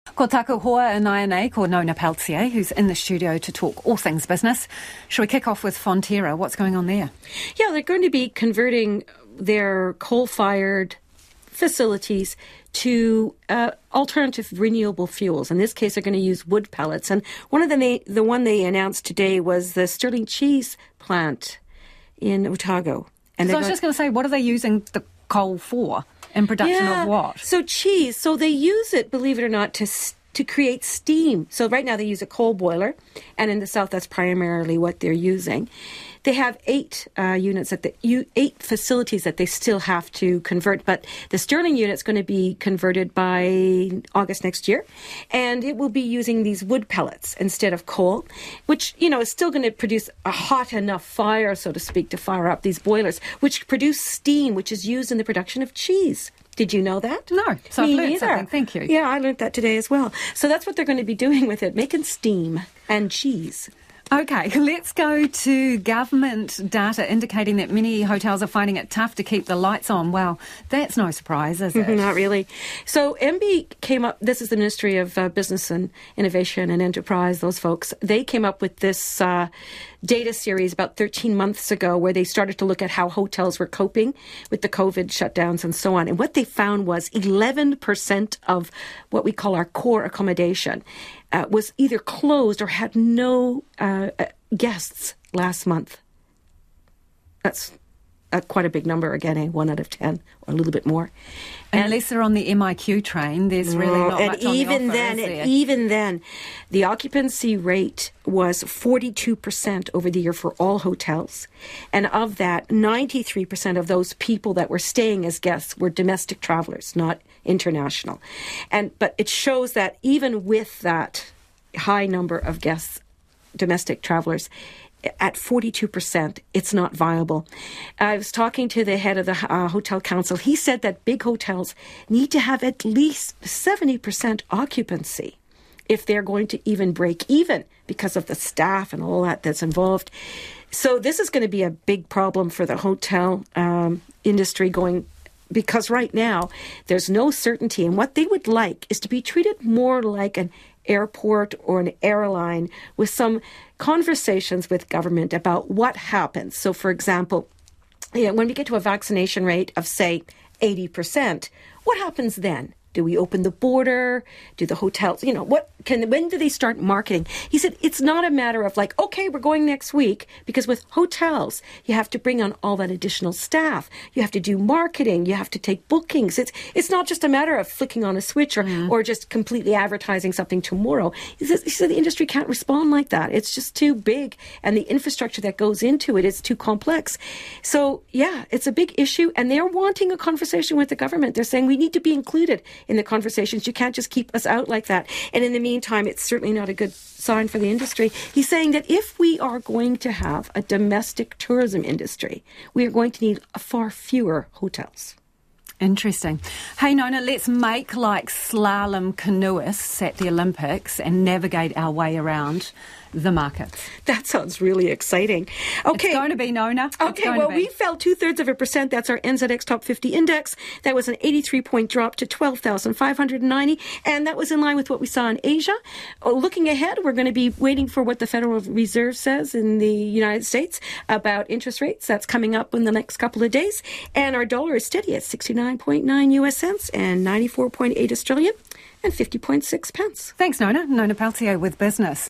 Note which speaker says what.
Speaker 1: Ko taku hoa and nei, ko Nona Peltier, who's in the studio to talk all things business. Shall we kick off with Fonterra? What's going on there?
Speaker 2: Yeah, they're going to be converting their coal-fired facilities to alternative renewable fuels. In this case, they're going to use wood pellets. And one of the one they announced today was the Sterling cheese plant in Otago.
Speaker 1: And so I was just going to say, what are they using the coal for? In production of what?
Speaker 2: So cheese. So they use it, believe it or not, to create steam. So right now they use a coal boiler, and in the south that's primarily what they're using. They have 8 units at 8 facilities that they still have to convert, but the Sterling unit's going to be converted by August next year, and it will be using these wood pellets instead of coal, which is still going to produce a hot enough fire, so to speak, to fire up these boilers, which produce steam, which is used in the production of cheese. Did you know that?
Speaker 1: No. So I've learned something. Thank you.
Speaker 2: Yeah, I learned that today as well. So that's what they're going to be doing with it, making steam and cheese.
Speaker 1: Okay, let's go to government data indicating that many hotels are finding it tough to keep the lights on. Well, that's no surprise, is it?
Speaker 2: Not really. So MB came up, this is the Ministry of Business and Innovation and Enterprise, those folks. They came up with this data series about 13 months ago where they started to look at how hotels were coping with the COVID shutdowns and so on. And what they found was 11% of what we call our core accommodation was either closed or had no guests last month. That's quite a big number, again, 1 out of 10 or a little bit more.
Speaker 1: And unless they're on the MIQ train, there's really not much on the offer,
Speaker 2: even then, the occupancy rate was 42% over the year for all hotels. And of that, 93% of those people that were staying as guests were domestic travelers, not international. But it shows that even with that high number of guests, domestic travelers, at 42%, it's not viable. I was talking to the head of the Hotel Council. He said that big hotels need to have at least 70% occupancy if they're going to even break even because of the staff and all that's involved. So this is going to be a big problem for the hotel industry because right now there's no certainty. And what they would like is to be treated more like an airport or an airline with some conversations with government about what happens. So, for example, when we get to a vaccination rate of, say, 80%, what happens then? Do we open the border? Do the hotels, when do they start marketing? He said, it's not a matter of like, okay, we're going next week, because with hotels, you have to bring on all that additional staff. You have to do marketing. You have to take bookings. It's not just a matter of flicking on a switch or just completely advertising something tomorrow. He said the industry can't respond like that. It's just too big, and the infrastructure that goes into it is too complex. So, yeah, it's a big issue, and they're wanting a conversation with the government. They're saying we need to be included in the conversations. You can't just keep us out like that. And in the meantime, it's certainly not a good sign for the industry. He's saying that if we are going to have a domestic tourism industry, we are going to need far fewer hotels.
Speaker 1: Interesting. Hey, Nona, let's make like slalom canoeists at the Olympics and navigate our way around the markets.
Speaker 2: That sounds really exciting. Okay.
Speaker 1: It's going to be, Nona.
Speaker 2: Okay, well, we fell 0.2%. That's our NZX Top 50 Index. That was an 83-point drop to 12,590, and that was in line with what we saw in Asia. Looking ahead, we're going to be waiting for what the Federal Reserve says in the United States about interest rates. That's coming up in the next couple of days. And our dollar is steady at 69.9 US cents and 94.8 Australian and 50.6 pence.
Speaker 1: Thanks, Nona. Nona Peltier with Business.